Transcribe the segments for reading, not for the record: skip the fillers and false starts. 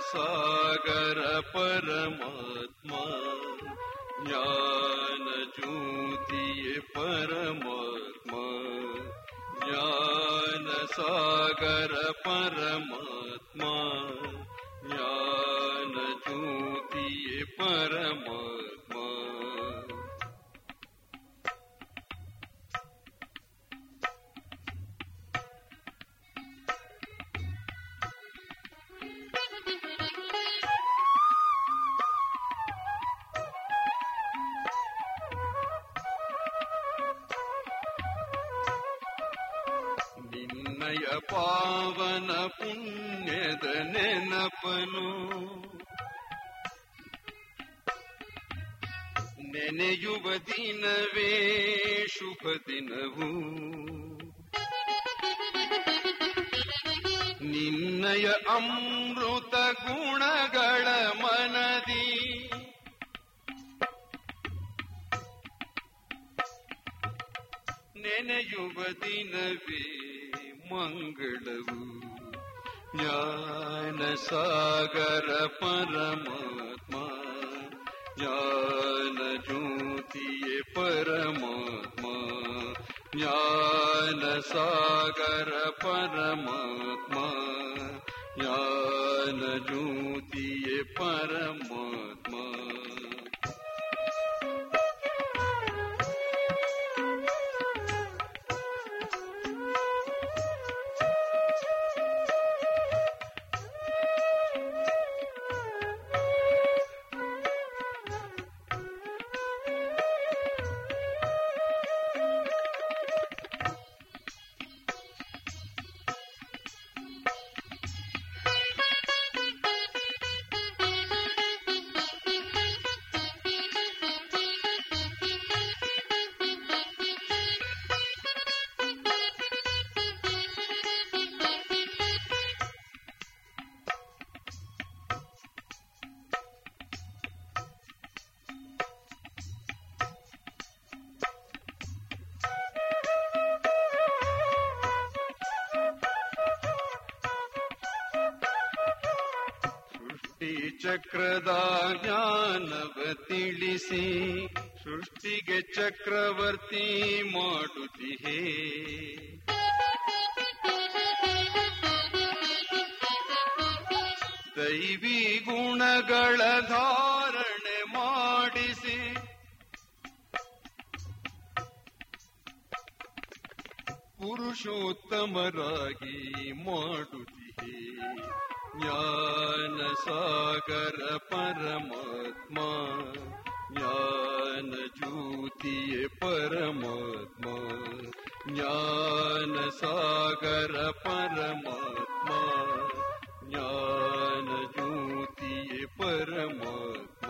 ಸಾಗರ ಪರಮಾತ್ಮ ಜ್ಞಾನ ಜ್ಯೋತಿಯೇ ಪರಮಾತ್ಮ ಜ್ಞಾನ ಸಾಗರ ಪರಮಾತ್ಮ ಜ್ಞಾನ ಜ್ಯೋತಿಯೇ ಪರಮಾತ್ಮ. ನಿನ್ನಯ ಪಾವನ ಪುಣ್ಯದ ನೆನಪನು ನೆನೆಯುವ ದಿನವೇ ಶುಭ ದಿನವು. ನಿನ್ನಯ ಅಮೃತ ಗುಣಗಳ ಮನದಿ ನೆನೆಯುವ ದಿನವೇ ಮಂಗಳವು. ಜ್ಞಾನ ಸಾಗರ ಪರಮಾತ್ಮ ಜ್ಞಾನ ಜ್ಯೋತಿಯೇ ಪರಮಾತ್ಮ ಜ್ಞಾನ ಸಾಗರ ಪರಮಾತ್ಮ ಜ್ಞಾನ ಜ್ಯೋತಿಯೇ ಪರಮಾತ್ಮ. ಚಕ್ರದ ಜ್ಞಾನವ ತಿಳಿಸಿ ಸೃಷ್ಟಿಗೆ ಚಕ್ರವರ್ತಿ ಮಾಡುತ್ತಿಹೇ. ದೈವಿ ಗುಣಗಳ ಧಾರಣೆ ಮಾಡಿಸಿ ಪುರುಷೋತ್ತಮರಾಗಿ ಮಾಡುತ್ತಿಹೇ. ಜ್ಞಾನ ಸಾಗರ ಪರಮಾತ್ಮ ಜ್ಞಾನ ಜ್ಯೋತಿಯೇ ಪರಮಾತ್ಮ ಜ್ಞಾನ ಸಾಗರ ಪರಮಾತ್ಮ ಜ್ಞಾನ ಜ್ಯೋತಿಯೇ ಪರಮಾತ್ಮ.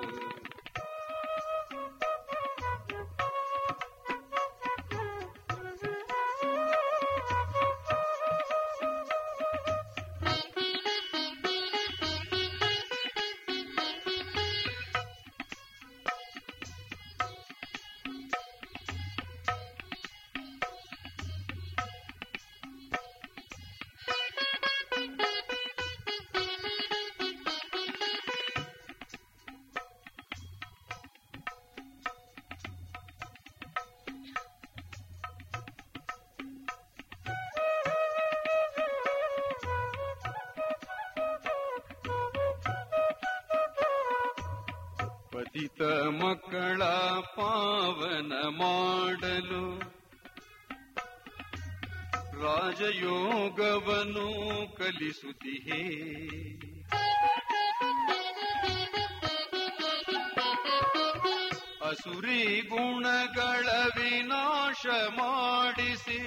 ಪತಿತ ಮಕ್ಕಳ ಪಾವನ ಮಾಡಲು ರಾಜಯೋಗವನ್ನು ಕಲಿಸುತ್ತಿಹೇ. ಅಸುರಿ ಗುಣಗಳ ವಿನಾಶ ಮಾಡಿಸಿ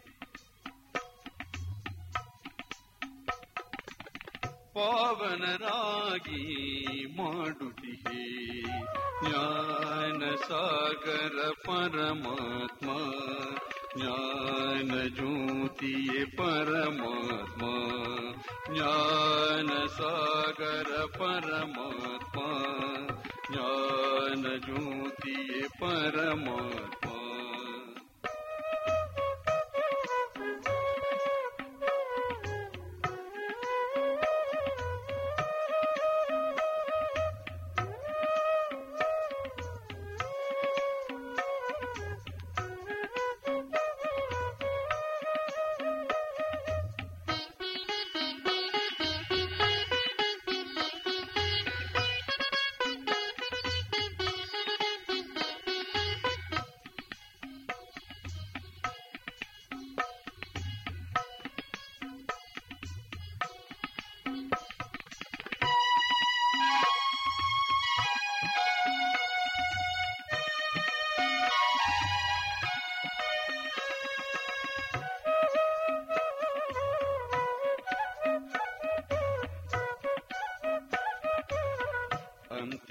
ಪಾವನರಾಗಿ ಮಾಡುತ್ತಿಹೇ. ಜ್ಞಾನ ಸಾಗರ ಪರಮಾತ್ಮ ಜ್ಞಾನ ಜ್ಯೋತಿಯೇ ಪರಮಾತ್ಮ ಜ್ಞಾನ ಸಾಗರ ಪರಮಾತ್ಮ ಜ್ಞಾನ ಜ್ಯೋತಿಯೇ ಪರಮಾತ್ಮ.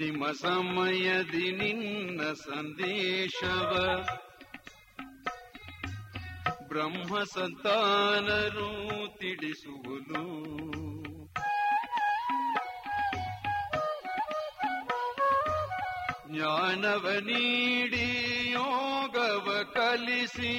ಅಂತಿಮ ಸಮಯದಿ ನಿನ್ನ ಸಂದೇಶವ ಬ್ರಹ್ಮ ಸಂತಾನರು ತಿಳಿಸುವನು. ಜ್ಞಾನವ ನೀಡಿ ಯೋಗವ ಕಲಿಸಿ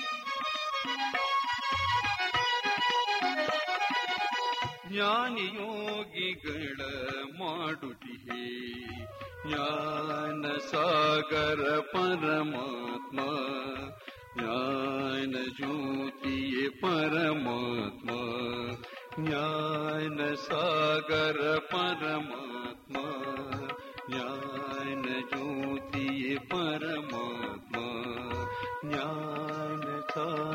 ಜ್ಞಾನಿಯೋಗಿಗಳ ಮಾಡುತ್ತಿಹೇ. ಜ್ಞಾನ ಸಾಗರ ಪರಮಾತ್ಮ, ಜ್ಞಾನ ಜ್ಯೋತಿಯೇ ಪರಮಾತ್ಮ, ಜ್ಞಾನ ಸಾಗರ ಪರಮಾತ್ಮ, ಜ್ಞಾನ ಜ್ಯೋತಿಯೇ ಪರಮಾತ್ಮ, ಜ್ಞಾನ ಸಾಗರ